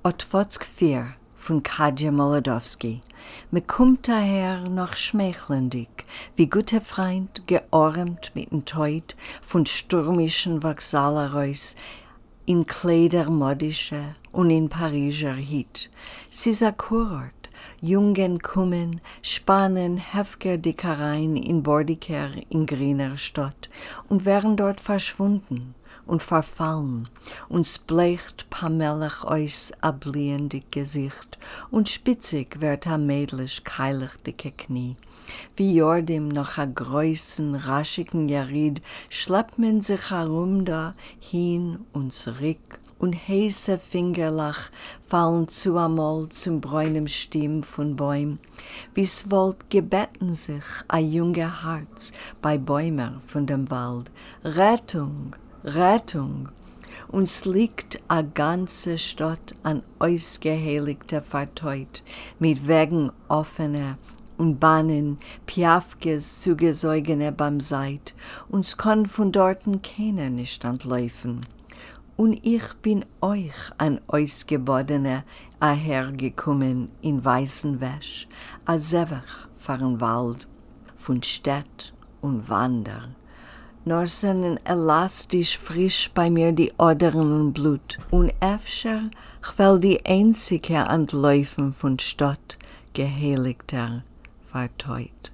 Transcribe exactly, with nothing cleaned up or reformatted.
Otwotsk vier von Kadja Molodowski. Me kommt daher noch schmächlendig, wie guter Freund, geormt mit dem Teut von stürmischen Vauxhallereus in Kleider modische und in Pariser Hit. Sie ist a Kurort, Jungen kommen, spannen heftiger Dickereien in Bordiker in grüner Stadt und wären dort verschwunden und verfallen, uns bleicht Pamelach aus a bliehendig Gesicht und spitzig wird a mädlich keilig dicke Knie. Wie Jordim noch a größen, raschigen Jarid schleppt man sich herum da hin und zurück und heiße Fingerlach fallen zu amol zum bräunem Stimm von Bäum, wie's wollt gebeten sich a junge Herz bei Bäumer von dem Wald. Rettung! Rettung! Uns liegt a ganze Stadt an ausgeheiligter Verteut, mit Wegen offener und Bahnen, Piafkes zugesäugene beim Seit, uns kann von dorten keiner nicht entläufen. Und ich bin euch an Ausgebodener hergekommen in weißen Wäsch, a Sewach fahren Wald, von Stadt und Wander. Nur sind elastisch frisch bei mir die Oderen und Blut. Und öfter, ich will die einzige Antläufen von Stadt, geheiligter, verteut.